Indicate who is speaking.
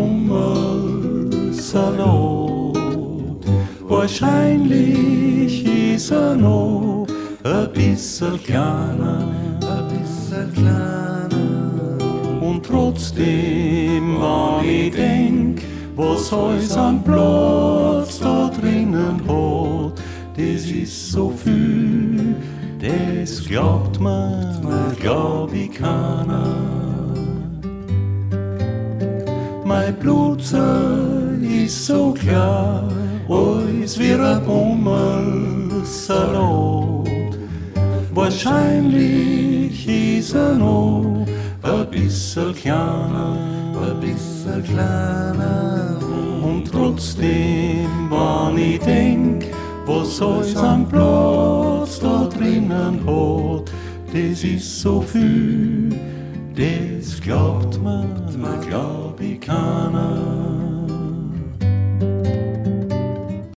Speaker 1: Bummelsalat. Wahrscheinlich ist noch ein bisschen kleiner, und trotzdem, wenn ich denk, was alles an Platz da drinnen hat, das ist so viel, das glaubt man, glaub ich keiner. Mein Blutzer ist so klar, als wie ein Bummelsalat. Wahrscheinlich ist noch ein bisschen kleiner, und trotzdem, wenn ich denk, was alles an Platz da drinnen hat, das ist so viel, das glaubt man, glaub ich keiner.